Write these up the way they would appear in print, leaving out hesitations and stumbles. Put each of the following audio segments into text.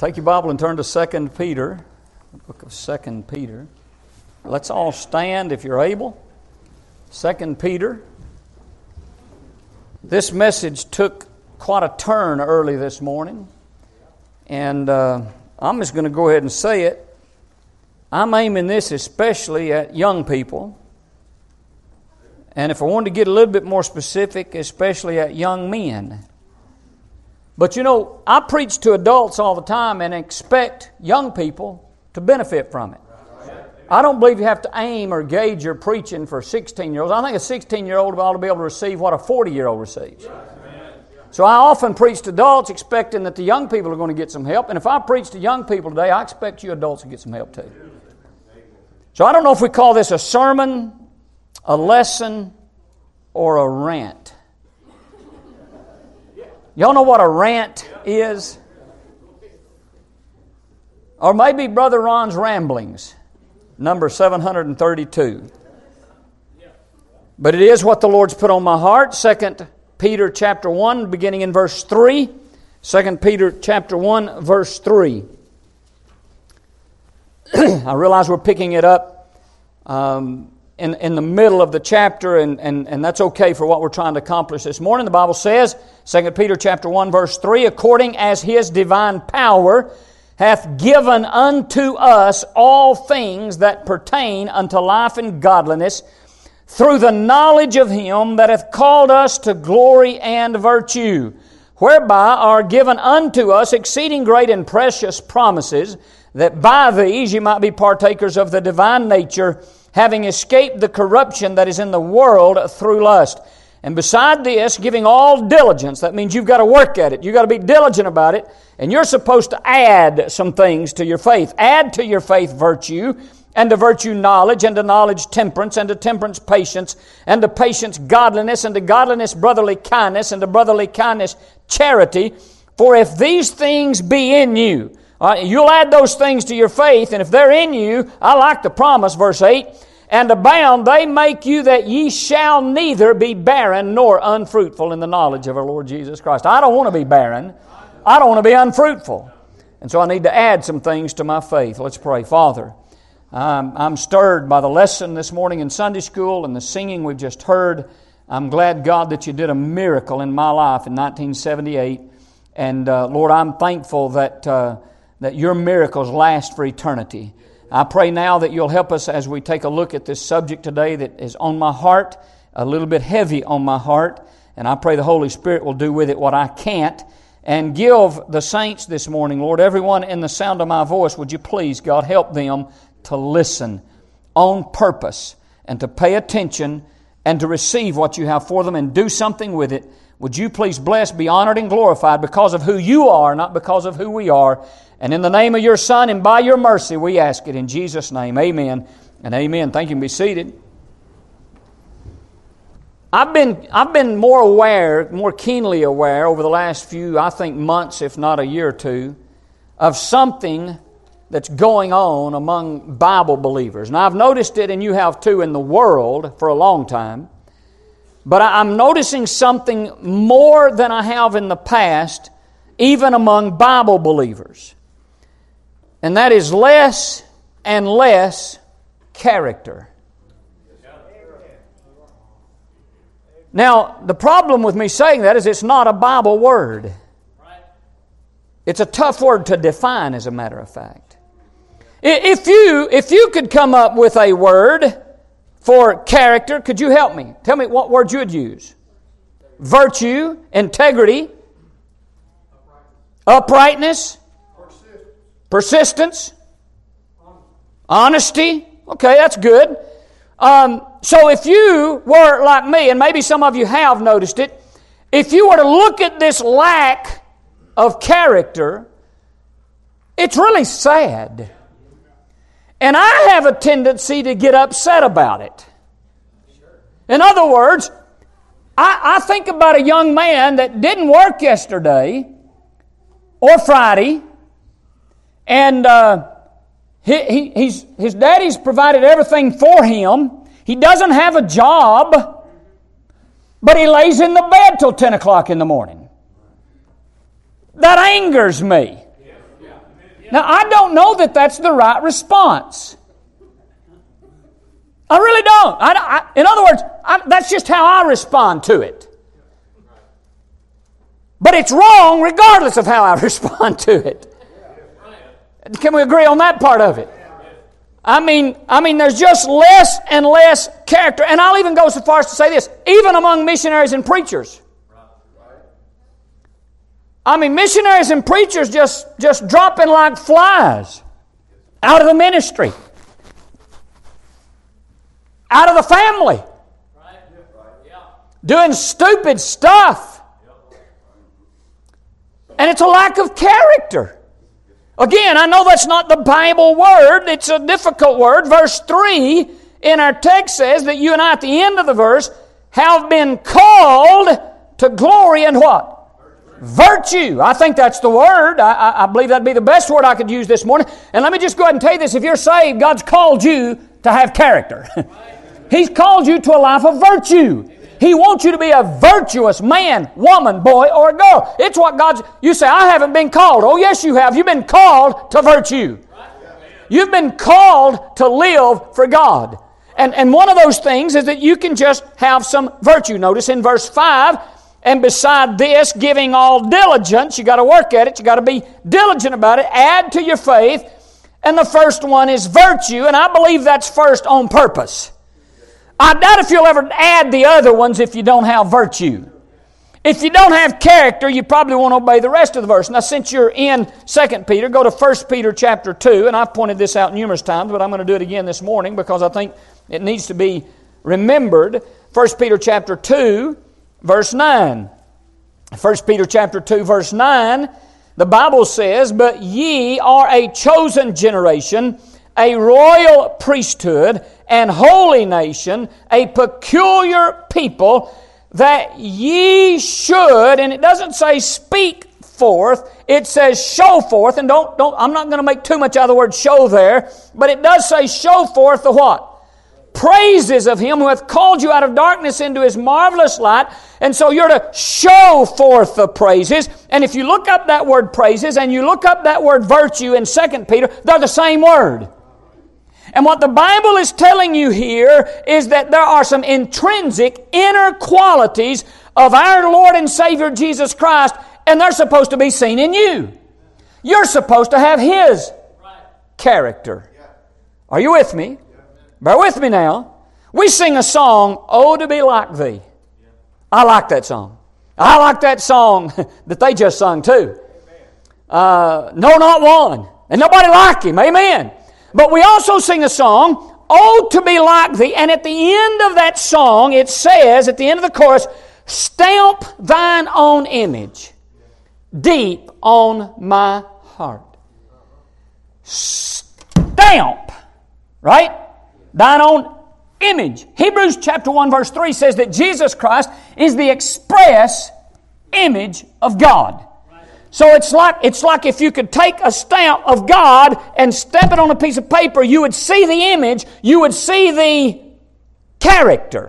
Take your Bible and turn to 2 Peter, the book of 2 Peter. Let's all stand if you're able. 2 Peter. This message took quite a turn early this morning. And I'm just going to go ahead and say it. I'm aiming this especially at young people. And if I wanted to get a little bit more specific, especially at young men. But you know, I preach to adults all the time and expect young people to benefit from it. I don't believe you have to aim or gauge your preaching for 16-year-olds. I think a 16-year-old ought to be able to receive what a 40-year-old receives. So I often preach to adults expecting that the young people are going to get some help. And if I preach to young people today, I expect you adults to get some help too. So I don't know if we call this a sermon, a lesson, or a rant. Y'all know what a rant is? Or maybe Brother Ron's ramblings, number 732. But it is what the Lord's put on my heart. 2 Peter chapter 1, beginning in verse 3. 2 Peter chapter 1, verse 3. I realize we're picking it up in the middle of the chapter, and that's okay for what we're trying to accomplish this morning. The Bible says, 2 Peter chapter 1, verse 3, according as His divine power hath given unto us all things that pertain unto life and godliness, through the knowledge of Him that hath called us to glory and virtue, whereby are given unto us exceeding great and precious promises, that by these ye might be partakers of the divine nature, having escaped the corruption that is in the world through lust. And beside this, giving all diligence. That means you've got to work at it. You've got to be diligent about it. And you're supposed to add some things to your faith. Add to your faith virtue, and to virtue knowledge, and to knowledge temperance, and to temperance patience, and to patience godliness, and to godliness brotherly kindness, and to brotherly kindness charity. For if these things be in you, you'll add those things to your faith, and if they're in you, I like the promise, verse 8, and abound, they make you that ye shall neither be barren nor unfruitful in the knowledge of our Lord Jesus Christ. I don't want to be barren. I don't want to be unfruitful. And so I need to add some things to my faith. Let's pray. Father, I'm stirred by the lesson this morning in Sunday school and the singing we've just heard. I'm glad, God, that you did a miracle in my life in 1978. And Lord, I'm thankful that your miracles last for eternity. I pray now that you'll help us as we take a look at this subject today that is on my heart, a little bit heavy on my heart. And I pray the Holy Spirit will do with it what I can't. And give the saints this morning, Lord, everyone in the sound of my voice, would you please, God, help them to listen on purpose and to pay attention and to receive what you have for them and do something with it. Would you please bless, be honored and glorified because of who you are, not because of who we are. And in the name of your Son and by your mercy, we ask it in Jesus' name. Amen and amen. Thank you. Be seated. I've been more keenly aware over the last few, I think, months, if not a year or two, of something that's going on among Bible believers. Now, I've noticed it, and you have too, in the world for a long time. But I'm noticing something more than I have in the past, even among Bible believers. And that is less and less character. Now, the problem with me saying that is it's not a Bible word. It's a tough word to define, as a matter of fact. If you could come up with a word for character, could you help me? Tell me what word you would use. Virtue, integrity, uprightness, persistence, honesty. Okay, that's good. So if you were like me, and maybe some of you have noticed it, if you were to look at this lack of character, it's really sad. And I have a tendency to get upset about it. In other words, I think about a young man that didn't work yesterday or Friday, and his daddy's provided everything for him. He doesn't have a job, but he lays in the bed till 10 o'clock in the morning. That angers me. Now, I don't know that that's the right response. I really don't. In other words, that's just how I respond to it. But it's wrong regardless of how I respond to it. Can we agree on that part of it? I mean, there's just less and less character. And I'll even go so far as to say this, even among missionaries and preachers. I mean, missionaries and preachers just dropping like flies out of the ministry, out of the family, doing stupid stuff. And it's a lack of character. Again, I know that's not the Bible word. It's a difficult word. Verse 3 in our text says that you and I at the end of the verse have been called to glory and what? Virtue. I think that's the word. I believe that'd be the best word I could use this morning. And let me just go ahead and tell you this. If you're saved, God's called you to have character. He's called you to a life of virtue. He wants you to be a virtuous man, woman, boy, or girl. It's what God's... You say, I haven't been called. Oh, yes, you have. You've been called to virtue. You've been called to live for God. And one of those things is that you can just have some virtue. Notice in verse 5, and beside this, giving all diligence, you got to work at it, you got to be diligent about it, add to your faith. And the first one is virtue, and I believe that's first on purpose. I doubt if you'll ever add the other ones if you don't have virtue. If you don't have character, you probably won't obey the rest of the verse. Now, since you're in 2 Peter, go to 1 Peter chapter 2, and I've pointed this out numerous times, but I'm going to do it again this morning because I think it needs to be remembered. 1 Peter chapter 2, verse 9. 1 Peter chapter 2, verse 9, the Bible says, "But ye are a chosen generation, a royal priesthood, and holy nation, a peculiar people, that ye should," and it doesn't say speak forth, it says show forth, and I'm not going to make too much out of the word show there, but it does say show forth the what? Praises of Him who hath called you out of darkness into His marvelous light. And so you're to show forth the praises. And if you look up that word praises and you look up that word virtue in 2 Peter, they're the same word. And what the Bible is telling you here is that there are some intrinsic inner qualities of our Lord and Savior Jesus Christ, and they're supposed to be seen in you. You're supposed to have His character. Are you with me? Bear with me now. We sing a song, "Oh, to be like Thee." I like that song. I like that song that they just sung too. No, not one. And nobody like Him. Amen. But we also sing a song, "Oh, to be like Thee." And at the end of that song, it says, at the end of the chorus, "Stamp Thine own image deep on my heart." Stamp. Right? Thine own image. Hebrews chapter 1 verse 3 says that Jesus Christ is the express image of God. So it's like if you could take a stamp of God and stamp it on a piece of paper, you would see the image, you would see the character.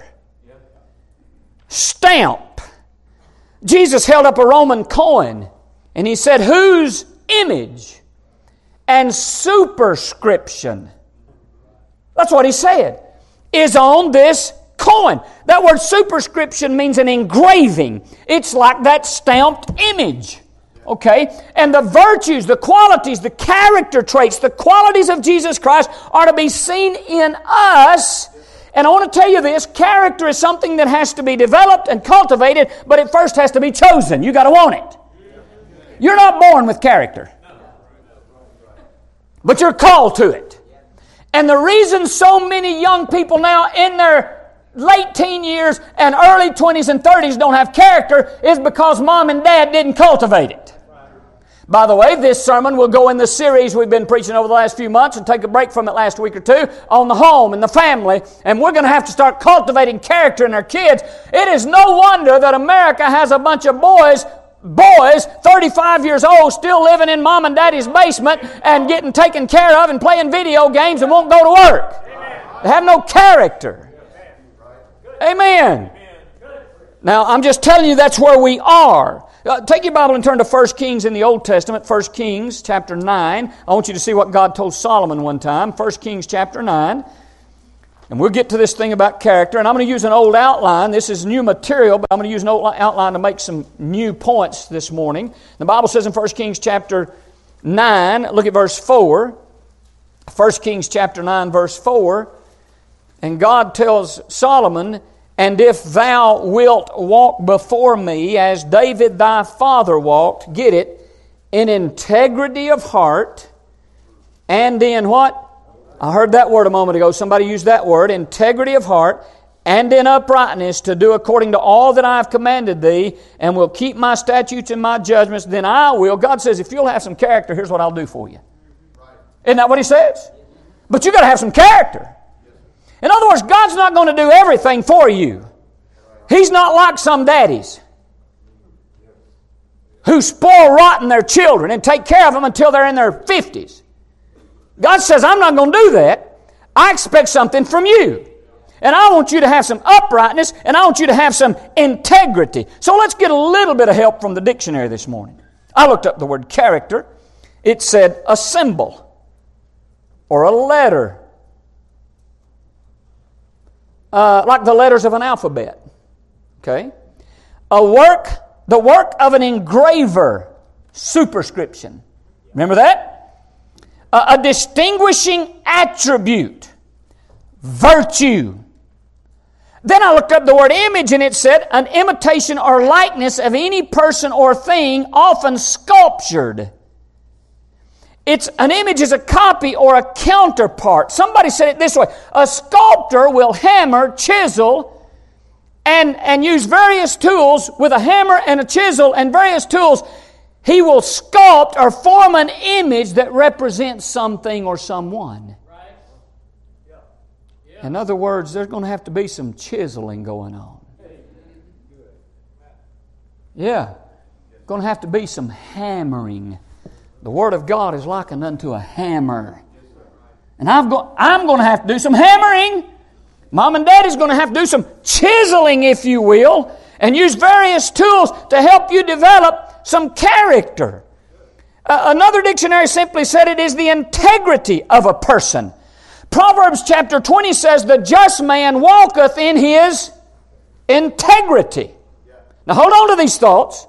Stamp. Jesus held up a Roman coin and He said, "Whose image and superscription," that's what He said, "is on this coin." That word superscription means an engraving. It's like that stamped image. Okay? And the virtues, the qualities, the character traits, the qualities of Jesus Christ are to be seen in us. And I want to tell you this, character is something that has to be developed and cultivated, but it first has to be chosen. You got to want it. You're not born with character, but you're called to it. And the reason so many young people now in their late teen years and early 20s and 30s don't have character is because mom and dad didn't cultivate it. By the way, this sermon will go in the series we've been preaching over the last few months and take a break from it last week or two on the home and the family. And we're going to have to start cultivating character in our kids. It is no wonder that America has a bunch of boys 35 years old, still living in mom and daddy's basement and getting taken care of and playing video games and won't go to work. They have no character. Amen. Now, I'm just telling you that's where we are. Take your Bible and turn to 1 Kings in the Old Testament, 1 Kings chapter 9. I want you to see what God told Solomon one time, 1 Kings chapter 9. And we'll get to this thing about character. And I'm going to use an old outline. This is new material, but I'm going to use an old outline to make some new points this morning. The Bible says in 1 Kings chapter 9, look at verse 4. 1 Kings chapter 9, verse 4. And God tells Solomon, "And if thou wilt walk before me as David thy father walked," get it, "in integrity of heart and in" what? I heard that word a moment ago. Somebody used that word. Integrity of heart and in uprightness, to do according to all that I have commanded thee, and will keep my statutes and my judgments, then I will. God says, if you'll have some character, here's what I'll do for you. Isn't that what He says? But you've got to have some character. In other words, God's not going to do everything for you. He's not like some daddies who spoil rotten their children and take care of them until they're in their 50s. God says, I'm not going to do that. I expect something from you. And I want you to have some uprightness, and I want you to have some integrity. So let's get a little bit of help from the dictionary this morning. I looked up the word character. It said a symbol or a letter. Like the letters of an alphabet. Okay? The work of an engraver, superscription. Remember that? A distinguishing attribute, virtue. Then I looked up the word image, and it said an imitation or likeness of any person or thing, often sculptured. An image is a copy or a counterpart. Somebody said it this way: a sculptor will hammer, chisel, and use various tools. With a hammer and a chisel and various tools, he will sculpt or form an image that represents something or someone. In other words, there's going to have to be some chiseling going on. Yeah. Going to have to be some hammering. The Word of God is likened unto a hammer. And I'm going to have to do some hammering. Mom and Daddy's going to have to do some chiseling, if you will, and use various tools to help you develop some character. Another dictionary simply said it is the integrity of a person. Proverbs chapter 20 says, "The just man walketh in his integrity." Now hold on to these thoughts.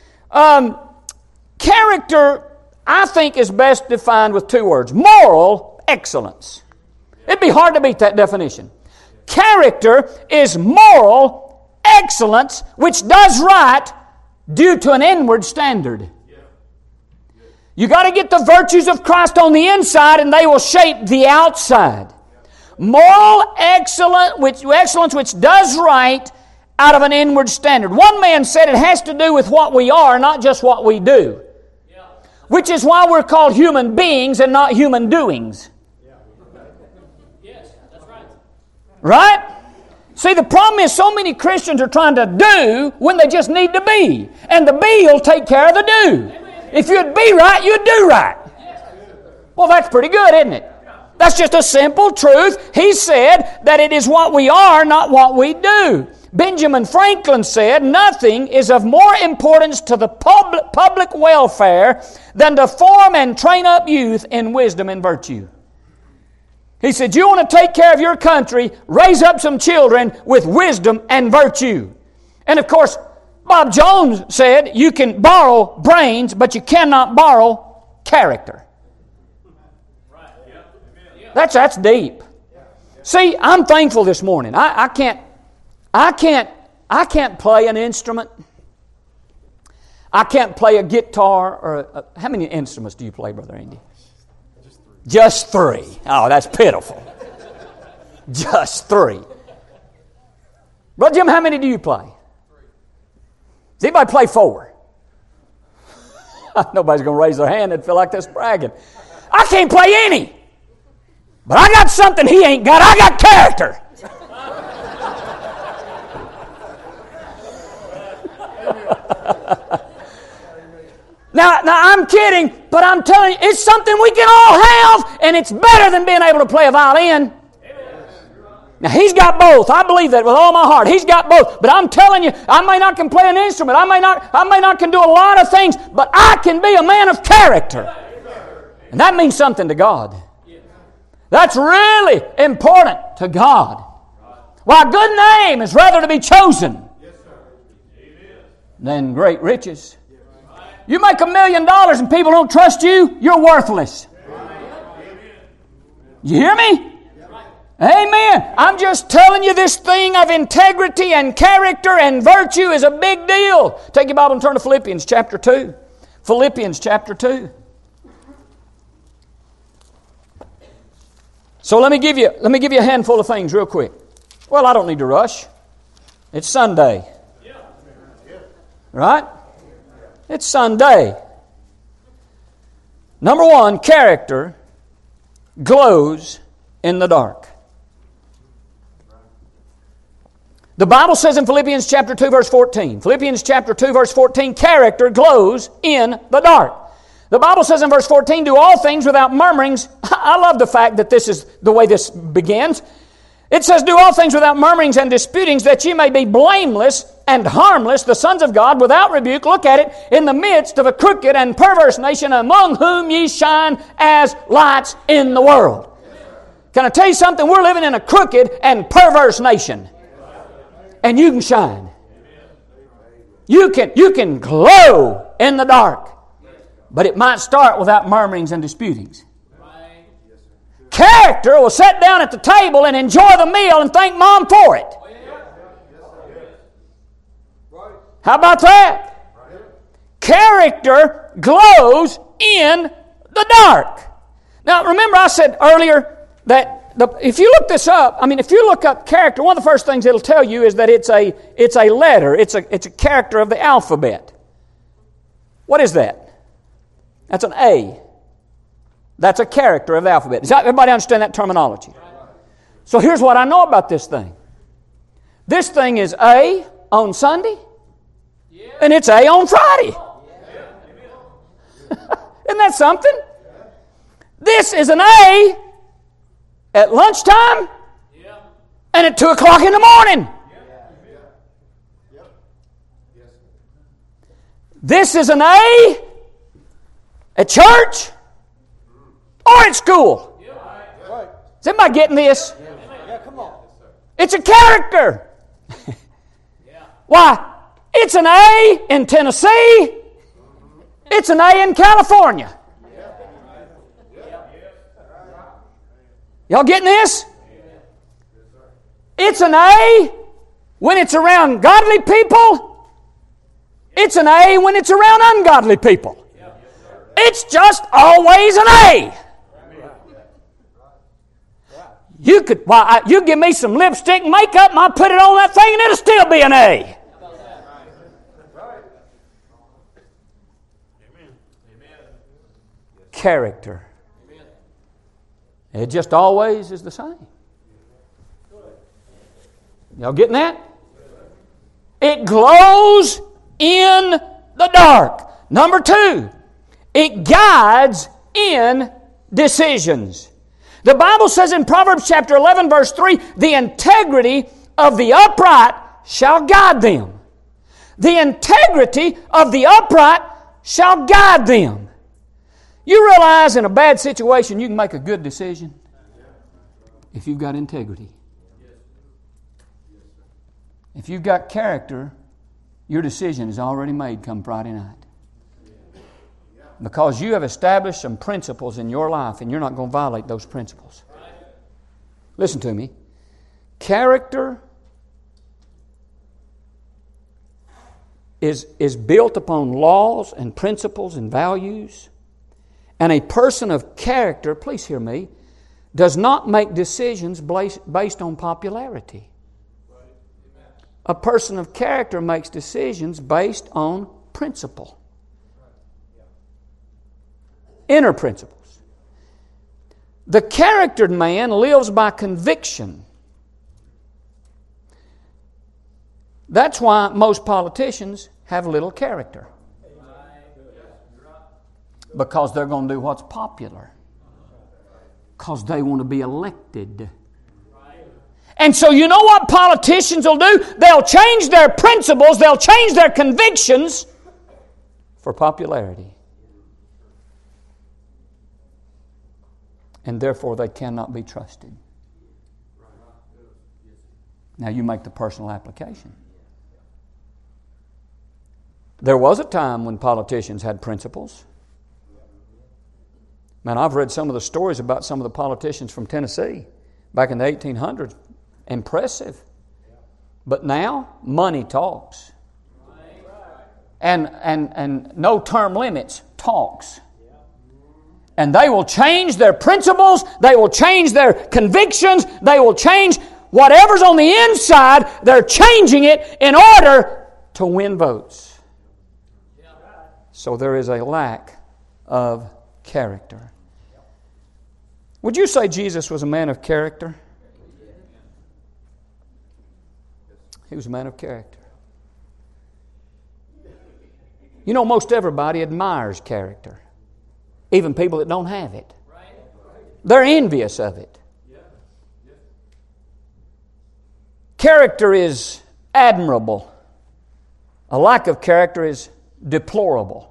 Character, I think, is best defined with two words: moral excellence. It'd be hard to beat that definition. Character is moral excellence which does right due to an inward standard. You got to get the virtues of Christ on the inside, and they will shape the outside. Moral excellence which does right out of an inward standard. One man said it has to do with what we are, not just what we do. Which is why we're called human beings and not human doings. Yes, that's right. Right? See, the problem is so many Christians are trying to do when they just need to be. And the be will take care of the do. If you'd be right, you'd do right. Well, that's pretty good, isn't it? That's just a simple truth. He said that it is what we are, not what we do. Benjamin Franklin said, "Nothing is of more importance to the public welfare than to form and train up youth in wisdom and virtue." He said, you want to take care of your country, raise up some children with wisdom and virtue. And of course, Bob Jones said, you can borrow brains, but you cannot borrow character. That's deep. See, I'm thankful this morning. I can't play an instrument. I can't play a guitar or how many instruments do you play, Brother Andy? Just three. Oh, that's pitiful. Just three. Brother Jim, how many do you play? Does anybody play four? Nobody's going to raise their hand and feel like that's bragging. I can't play any. But I got something he ain't got. I got character. Now I'm kidding, but I'm telling you, it's something we can all have, and it's better than being able to play a violin. Now, He's got both. I believe that with all my heart. He's got both. But I'm telling you, I may not can play an instrument. I may not can do a lot of things, but I can be a man of character. And that means something to God. That's really important to God. Why, a good name is rather to be chosen than great riches. You make $1 million and people don't trust you, you're worthless. You hear me? Amen. I'm just telling you, this thing of integrity and character and virtue is a big deal. Take your Bible and turn to Philippians chapter 2. Philippians chapter 2. So let me give you a handful of things real quick. Well, I don't need to rush. It's Sunday. Right? It's Sunday. Number one, character glows in the dark. The Bible says in Philippians chapter 2 verse 14, Philippians chapter 2 verse 14, character glows in the dark. The Bible says in verse 14, do all things without murmurings. I love the fact that this is the way this begins. It says, do all things without murmurings and disputings, that ye may be blameless and harmless, the sons of God, without rebuke. Look at it, in the midst of a crooked and perverse nation, among whom ye shine as lights in the world. Can I tell you something? We're living in a crooked and perverse nation. And you can shine. You can glow in the dark. But it might start without murmurings and disputings. Character will sit down at the table and enjoy the meal and thank Mom for it. How about that? Character glows in the dark. Now, remember I said earlier that if you look this up, if you look up character, one of the first things it'll tell you is that it's a letter. It's a character of the alphabet. What is that? That's an A. That's a character of the alphabet. Does everybody understand that terminology? So here's what I know about this thing. This thing is A on Sunday, and it's A on Friday. Isn't that something? This is an A at lunchtime and at 2 o'clock in the morning. This is an A at church or at school. Is anybody getting this? It's a character. Why? It's an A in Tennessee. It's an A in California. Y'all getting this? It's an A when it's around godly people. It's an A when it's around ungodly people. It's just always an A. You give me some lipstick and makeup and I'll put it on that thing and it'll still be an A. Character. It just always is the same. Y'all getting that? It glows in the dark. Number two, it guides in decisions. The Bible says in Proverbs chapter 11 verse 3, the integrity of the upright shall guide them. The integrity of the upright shall guide them. You realize in a bad situation you can make a good decision if you've got integrity. If you've got character, your decision is already made come Friday night. Because you have established some principles in your life and you're not going to violate those principles. Listen to me. Character is built upon laws and principles and values. And a person of character, please hear me, does not make decisions based on popularity. A person of character makes decisions based on principle. Inner principles. The charactered man lives by conviction. That's why most politicians have little character. Because they're going to do what's popular. Because they want to be elected. And so you know what politicians will do? They'll change their principles, they'll change their convictions for popularity. And therefore they cannot be trusted. Now you make the personal application. There was a time when politicians had principles. Man, I've read some of the stories about some of the politicians from Tennessee back in the 1800s. Impressive. But now, money talks. And no term limits talks. And they will change their principles, they will change their convictions, they will change whatever's on the inside, they're changing it in order to win votes. So there is a lack of character. Would you say Jesus was a man of character? He was a man of character. You know, most everybody admires character. Even people that don't have it. They're envious of it. Character is admirable. A lack of character is deplorable.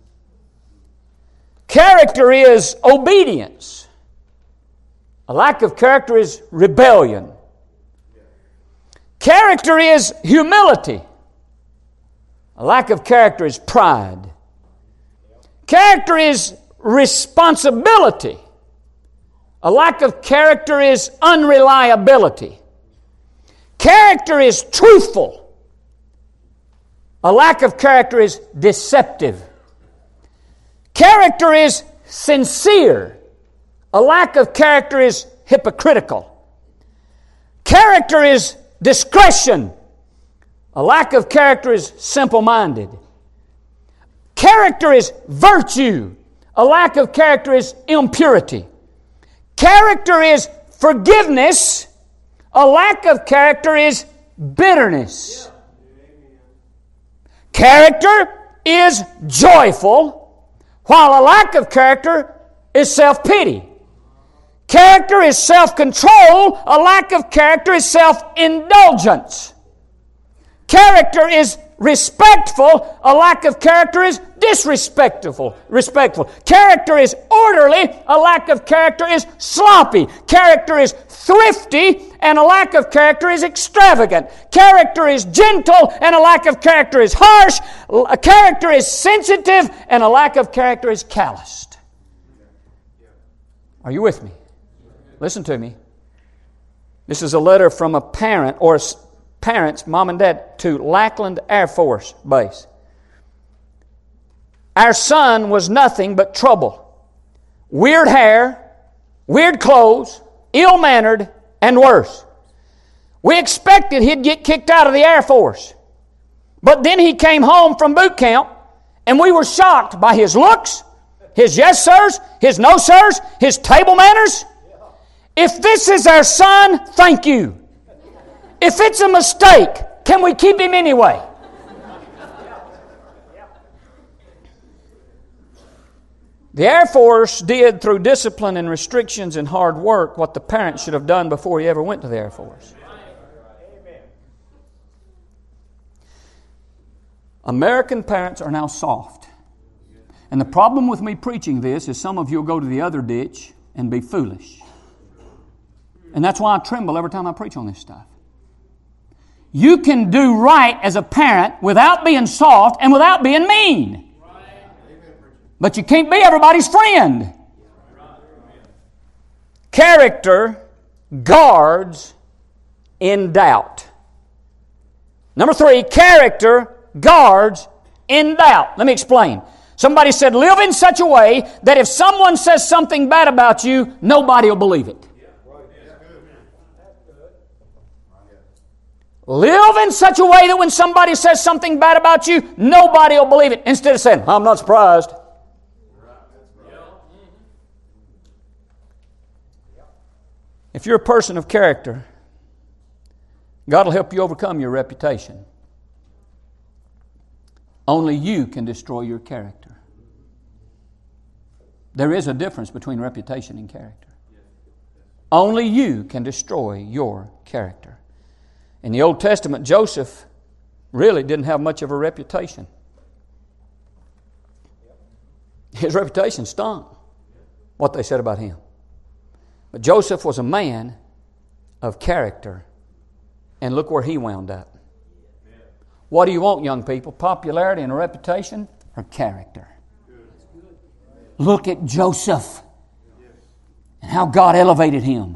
Character is obedience. A lack of character is rebellion. Character is humility. A lack of character is pride. Character is responsibility. A lack of character is unreliability. Character is truthful. A lack of character is deceptive. Character is sincere. A lack of character is hypocritical. Character is discretion. A lack of character is simple-minded. Character is virtue. A lack of character is impurity. Character is forgiveness. A lack of character is bitterness. Character is joyful, while a lack of character is self-pity. Character is self-control. A lack of character is self-indulgence. Character is respectful. A lack of character is disrespectful. Character is orderly. A lack of character is sloppy. Character is thrifty, and a lack of character is extravagant. Character is gentle, and a lack of character is harsh. A character is sensitive, and a lack of character is calloused. Are you with me? Listen to me. This is a letter from a parent or parents, mom and dad, to Lackland Air Force Base. Our son was nothing but trouble. Weird hair, weird clothes, ill-mannered, and worse. We expected he'd get kicked out of the Air Force. But then he came home from boot camp, and we were shocked by his looks, his yes sirs, his no sirs, his table manners. If this is our son, thank you. If it's a mistake, can we keep him anyway? The Air Force did, through discipline and restrictions and hard work, what the parents should have done before he ever went to the Air Force. American parents are now soft. And the problem with me preaching this is some of you will go to the other ditch and be foolish. And that's why I tremble every time I preach on this stuff. You can do right as a parent without being soft and without being mean. But you can't be everybody's friend. Character guards in doubt. Number 3, character guards in doubt. Let me explain. Somebody said, live in such a way that if someone says something bad about you, nobody will believe it. Live in such a way that when somebody says something bad about you, nobody will believe it. Instead of saying, I'm not surprised. If you're a person of character, God will help you overcome your reputation. Only you can destroy your character. There is a difference between reputation and character. Only you can destroy your character. In the Old Testament, Joseph really didn't have much of a reputation. His reputation stunk, what they said about him. But Joseph was a man of character. And look where he wound up. What do you want, young people? Popularity and a reputation or character? Look at Joseph and how God elevated him.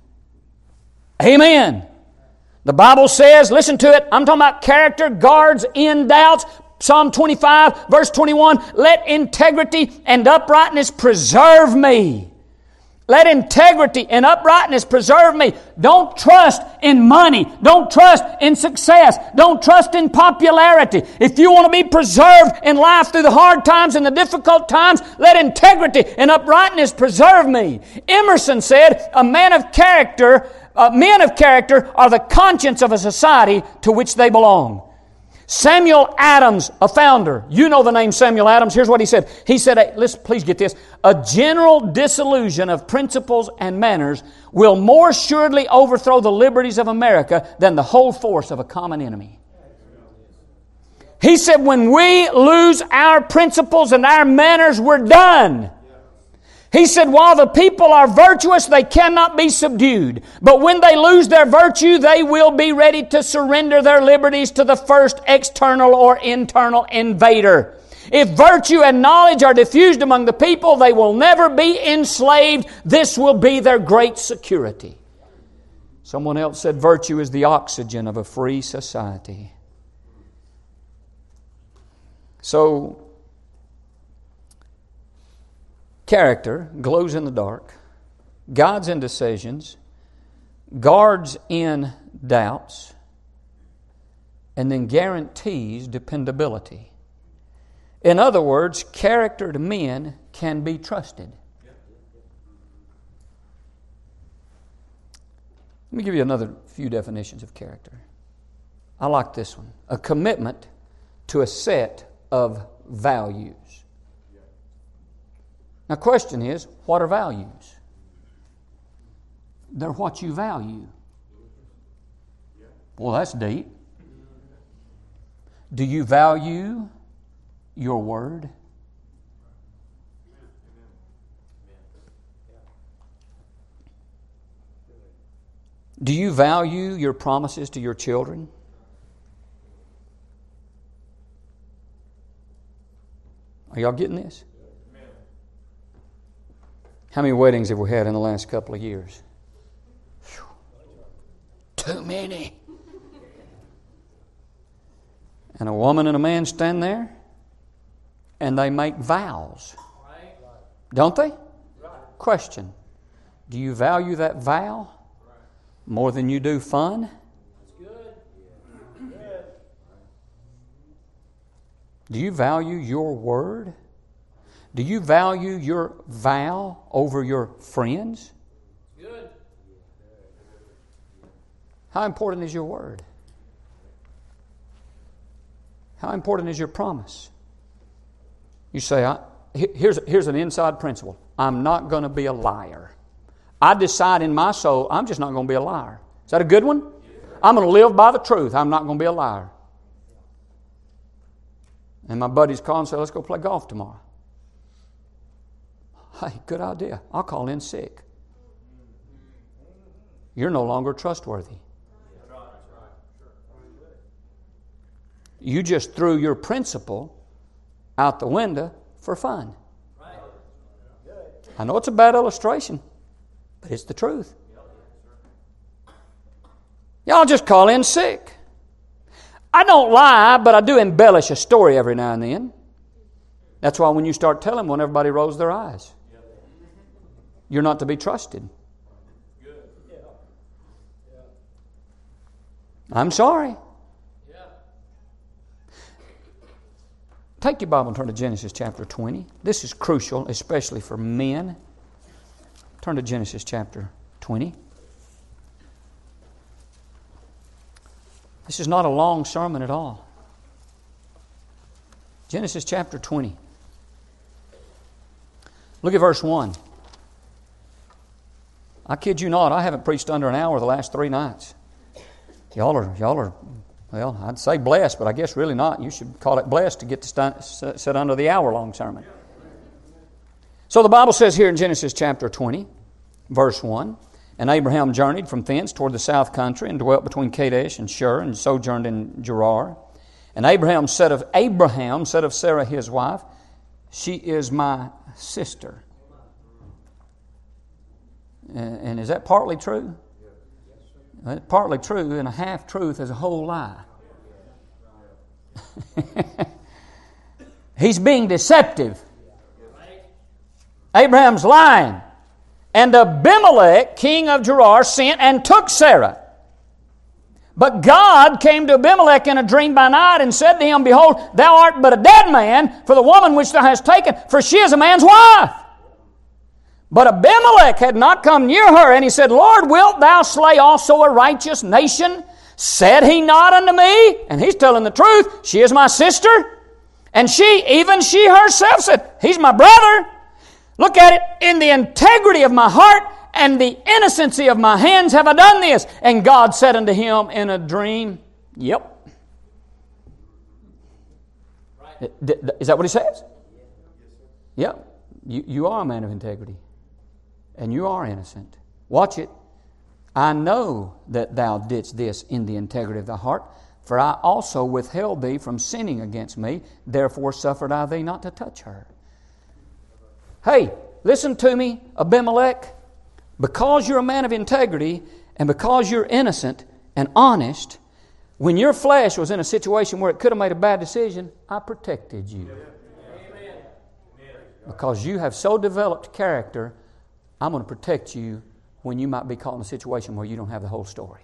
Amen. The Bible says, listen to it, I'm talking about character guards in doubts. Psalm 25, verse 21, let integrity and uprightness preserve me. Let integrity and uprightness preserve me. Don't trust in money. Don't trust in success. Don't trust in popularity. If you want to be preserved in life through the hard times and the difficult times, let integrity and uprightness preserve me. Emerson said, men of character are the conscience of a society to which they belong. Samuel Adams, a founder, you know the name Samuel Adams. Here's what he said. He said, hey, listen, please get this. A general disillusion of principles and manners will more assuredly overthrow the liberties of America than the whole force of a common enemy. He said, when we lose our principles and our manners, we're done. He said, while the people are virtuous, they cannot be subdued. But when they lose their virtue, they will be ready to surrender their liberties to the first external or internal invader. If virtue and knowledge are diffused among the people, they will never be enslaved. This will be their great security. Someone else said virtue is the oxygen of a free society. So, character glows in the dark, guides in decisions, guards in doubts, and then guarantees dependability. In other words, charactered men can be trusted. Let me give you another few definitions of character. I like this one. A commitment to a set of values. Now, the question is, what are values? They're what you value. Well, that's deep. Do you value your word? Do you value your promises to your children? Are y'all getting this? How many weddings have we had in the last couple of years? Whew. Too many. And a woman and a man stand there and they make vows. Don't they? Question. Do you value that vow more than you do fun? Do you value your word? Do you value your vow over your friends? Good. How important is your word? How important is your promise? You say, here's an inside principle. I'm not going to be a liar. I decide in my soul, I'm just not going to be a liar. Is that a good one? I'm going to live by the truth. I'm not going to be a liar. And my buddies call and say, let's go play golf tomorrow. Hey, good idea. I'll call in sick. You're no longer trustworthy. You just threw your principle out the window for fun. I know it's a bad illustration, but it's the truth. Y'all just call in sick. I don't lie, but I do embellish a story every now and then. That's why when you start telling one, everybody rolls their eyes. You're not to be trusted. I'm sorry. Take your Bible and turn to Genesis chapter 20. This is crucial, especially for men. Turn to Genesis chapter 20. This is not a long sermon at all. Genesis chapter 20. Look at verse 1. I kid you not, I haven't preached under an hour the last 3 nights. Y'all are, well, I'd say blessed, but I guess really not. You should call it blessed to get to sit under the hour-long sermon. So the Bible says here in Genesis chapter 20, verse 1, and Abraham journeyed from thence toward the south country and dwelt between Kadesh and Shur and sojourned in Gerar. And Abraham said of Sarah his wife, she is my sister. And is that partly true? It's partly true, and a half-truth is a whole lie. He's being deceptive. Abraham's lying. And Abimelech, king of Gerar, sent and took Sarah. But God came to Abimelech in a dream by night and said to him, Behold, thou art but a dead man for the woman which thou hast taken, for she is a man's wife. But Abimelech had not come near her, and he said, Lord, wilt thou slay also a righteous nation? Said he not unto me? And he's telling the truth. She is my sister. And even she herself said, he's my brother. Look at it. In the integrity of my heart and the innocency of my hands have I done this. And God said unto him in a dream, Yep. Is that what he says? Yep. You are a man of integrity. And you are innocent. Watch it. I know that thou didst this in the integrity of thy heart, for I also withheld thee from sinning against me, therefore suffered I thee not to touch her. Hey, listen to me, Abimelech. Because you're a man of integrity, and because you're innocent and honest, when your flesh was in a situation where it could have made a bad decision, I protected you. Because you have so developed character, I'm going to protect you when you might be caught in a situation where you don't have the whole story.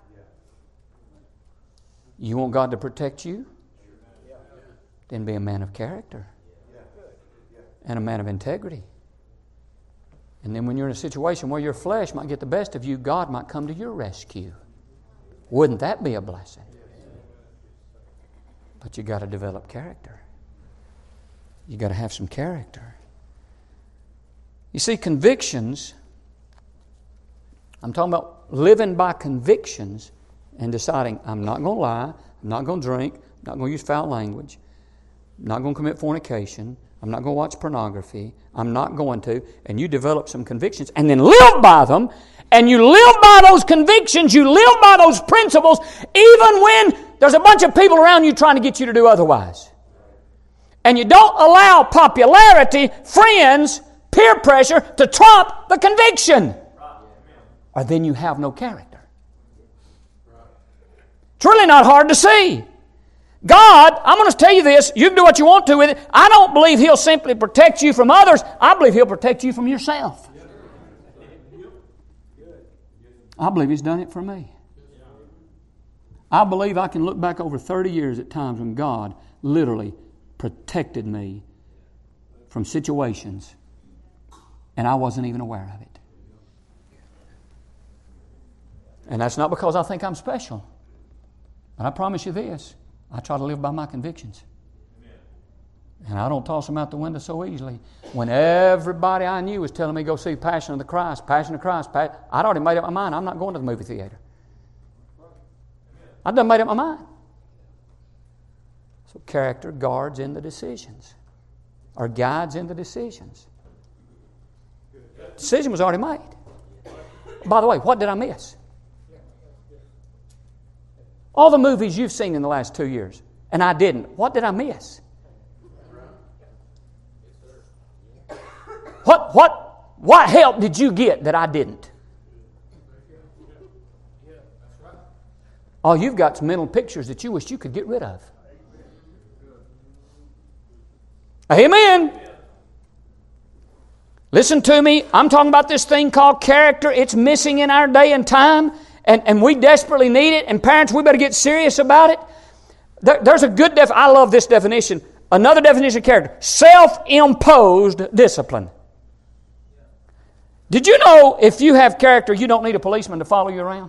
You want God to protect you? Then be a man of character and a man of integrity. And then when you're in a situation where your flesh might get the best of you, God might come to your rescue. Wouldn't that be a blessing? But you got to develop character. You got to have some character. You see, convictions, I'm talking about living by convictions and deciding, I'm not going to lie, I'm not going to drink, I'm not going to use foul language, I'm not going to commit fornication, I'm not going to watch pornography, I'm not going to, and you develop some convictions and then live by them, and you live by those convictions, you live by those principles, even when there's a bunch of people around you trying to get you to do otherwise. And you don't allow popularity, friends, peer pressure to trump the conviction. Or then you have no character. It's really not hard to see. God, I'm going to tell you this, you can do what you want to with it. I don't believe He'll simply protect you from others. I believe He'll protect you from yourself. I believe He's done it for me. I believe I can look back over 30 years at times when God literally protected me from situations and I wasn't even aware of it. And that's not because I think I'm special. But I promise you this, I try to live by my convictions. And I don't toss them out the window so easily. When everybody I knew was telling me go see Passion of the Christ, I'd already made up my mind, I'm not going to the movie theater. I'd done made up my mind. So character guards in the decisions, or guides in the decisions. The decision was already made. By the way, what did I miss? All the movies you've seen in the last 2 years, and I didn't. What did I miss? What help did you get that I didn't? Oh, you've got some mental pictures that you wish you could get rid of. Amen. Listen to me. I'm talking about this thing called character. It's missing in our day and time, and we desperately need it. And parents, we better get serious about it. There's a good I love this definition. Another definition of character: self-imposed discipline. Did you know if you have character, you don't need a policeman to follow you around?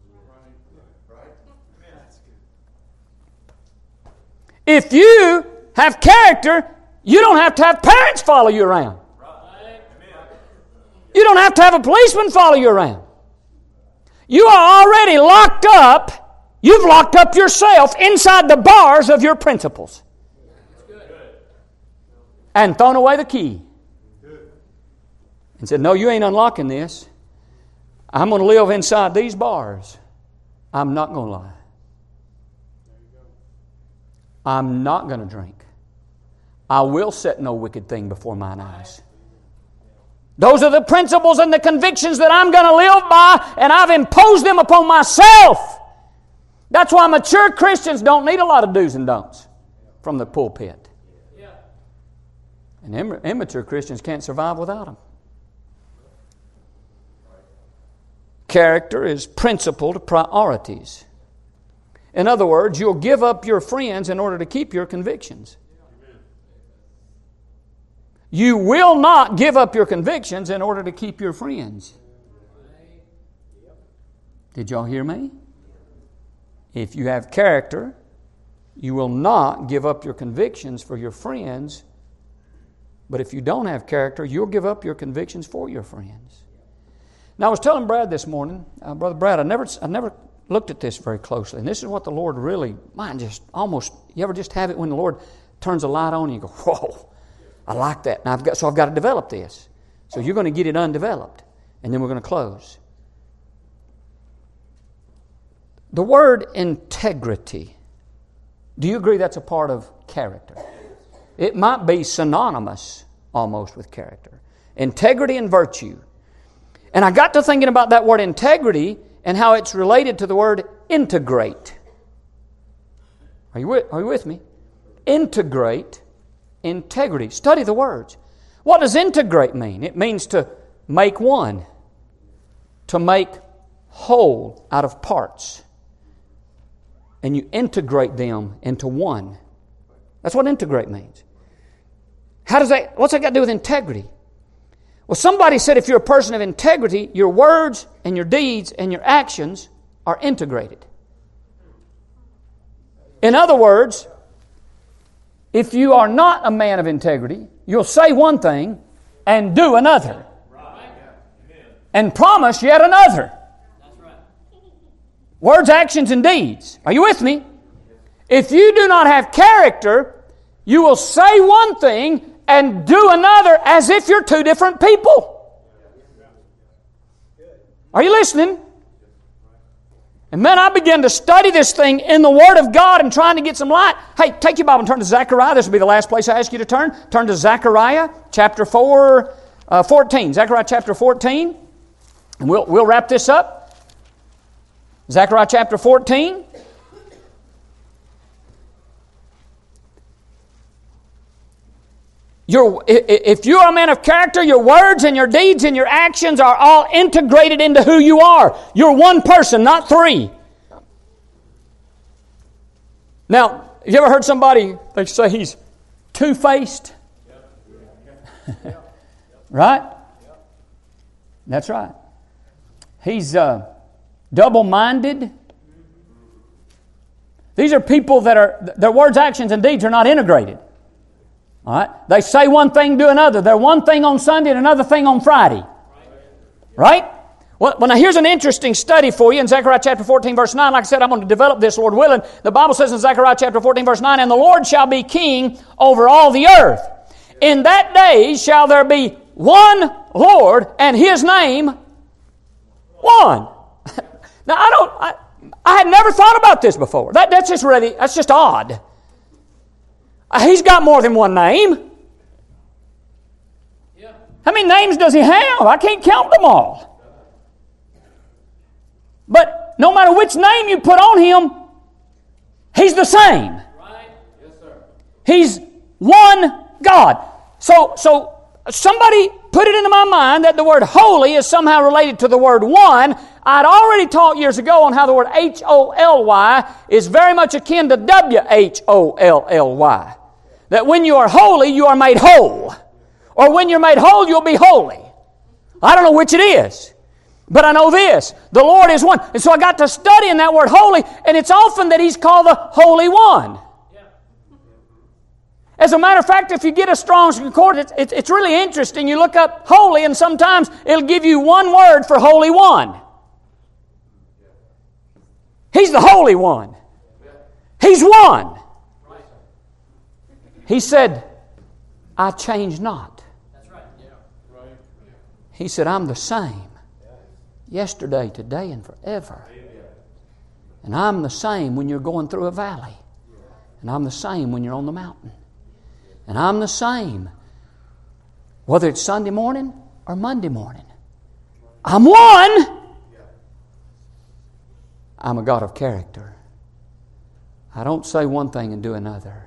If you have character, you don't have to have parents follow you around. You don't have to have a policeman follow you around. You are already locked up. You've locked up yourself inside the bars of your principles. And thrown away the key. And said, no, you ain't unlocking this. I'm going to live inside these bars. I'm not going to lie. I'm not going to drink. I will set no wicked thing before mine eyes. Those are the principles and the convictions that I'm going to live by, and I've imposed them upon myself. That's why mature Christians don't need a lot of do's and don'ts from the pulpit. And immature Christians can't survive without them. Character is principled priorities. In other words, you'll give up your friends in order to keep your convictions. You will not give up your convictions in order to keep your friends. Did y'all hear me? If you have character, you will not give up your convictions for your friends. But if you don't have character, you'll give up your convictions for your friends. Now, I was telling Brad this morning, Brother Brad, I never looked at this very closely. And this is what the Lord really, you ever just have it when the Lord turns a light on and you go, whoa, I like that. And I've got to develop this. So you're going to get it undeveloped. And then we're going to close. The word integrity. Do you agree that's a part of character? It might be synonymous almost with character. Integrity and virtue. And I got to thinking about that word integrity and how it's related to the word integrate. Are you with me? Integrate, integrity. Study the words. What does integrate mean? It means to make one. To make whole out of parts. And you integrate them into one. That's what integrate means. What's that got to do with integrity? Well, somebody said if you're a person of integrity, your words and your deeds and your actions are integrated. In other words, if you are not a man of integrity, you'll say one thing and do another. And promise yet another. Words, actions, and deeds. Are you with me? If you do not have character, you will say one thing and do another as if you're two different people. Are you listening? And man, I began to study this thing in the Word of God and trying to get some light. Hey, take your Bible and turn to Zechariah. This will be the last place I ask you to turn. Turn to Zechariah chapter 14. Zechariah chapter 14. And we'll wrap this up. Zechariah chapter 14. If you are a man of character, your words and your deeds and your actions are all integrated into who you are. You're one person, not three. Now, have you ever heard somebody, they say he's two-faced? Right? That's right. He's double-minded. These are people that their words, actions, and deeds are not integrated. All right? They say one thing, do another. They're one thing on Sunday and another thing on Friday. Right? Well, now here's an interesting study for you in Zechariah chapter 14, verse 9. Like I said, I'm going to develop this, Lord willing. The Bible says in Zechariah chapter 14, verse 9, and the Lord shall be king over all the earth. In that day shall there be one Lord, and His name one. Now, I had never thought about this before. That's just odd. He's got more than one name. Yeah. How many names does He have? I can't count them all. But no matter which name you put on Him, He's the same. Right. Yes, sir. He's one God. So somebody put it into my mind that the word holy is somehow related to the word one. I'd already taught years ago on how the word H-O-L-Y is very much akin to W-H-O-L-L-Y. That when you are holy, you are made whole. Or when you're made whole, you'll be holy. I don't know which it is. But I know this. The Lord is one. And so I got to study in that word holy, and it's often that He's called the Holy One. As a matter of fact, if you get a Strong's Concordance, it's really interesting. You look up holy, and sometimes it'll give you one word for Holy One. He's the Holy One. He's one. He said, I change not. He said, I'm the same. Yesterday, today, and forever. And I'm the same when you're going through a valley. And I'm the same when you're on the mountain. And I'm the same whether it's Sunday morning or Monday morning. I'm one. I'm a God of character. I don't say one thing and do another.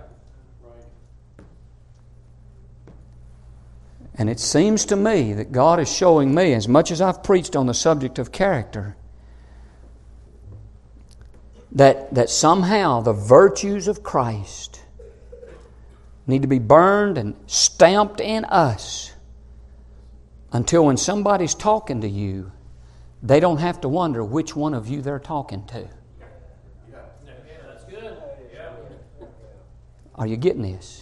And it seems to me that God is showing me, as much as I've preached on the subject of character, that somehow the virtues of Christ need to be burned and stamped in us until when somebody's talking to you, they don't have to wonder which one of you they're talking to. Are you getting this?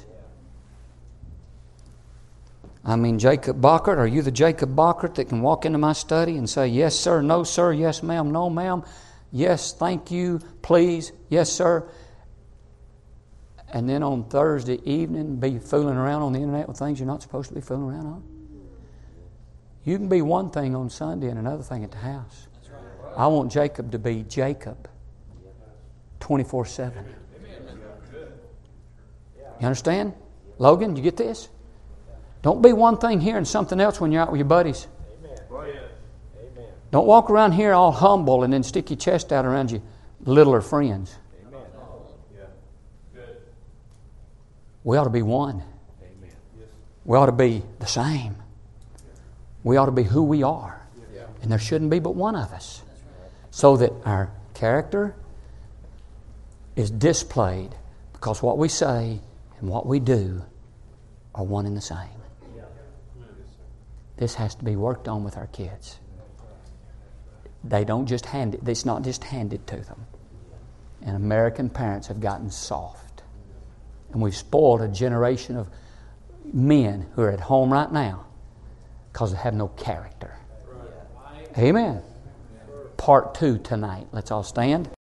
I mean, Jacob Bockert, are you the Jacob Bockert that can walk into my study and say, yes, sir, no, sir, yes, ma'am, no, ma'am, yes, thank you, please, yes, sir, and then on Thursday evening be fooling around on the internet with things you're not supposed to be fooling around on? You can be one thing on Sunday and another thing at the house. I want Jacob to be Jacob 24/7. You understand? Logan, you get this? Don't be one thing here and something else when you're out with your buddies. Don't walk around here all humble and then stick your chest out around your littler friends. We ought to be one. We ought to be the same. We ought to be who we are. And there shouldn't be but one of us. So that our character is displayed because what we say and what we do are one and the same. This has to be worked on with our kids. They don't just hand it. It's not just handed to them. And American parents have gotten soft. And we've spoiled a generation of men who are at home right now because they have no character. Amen. Part 2 tonight. Let's all stand.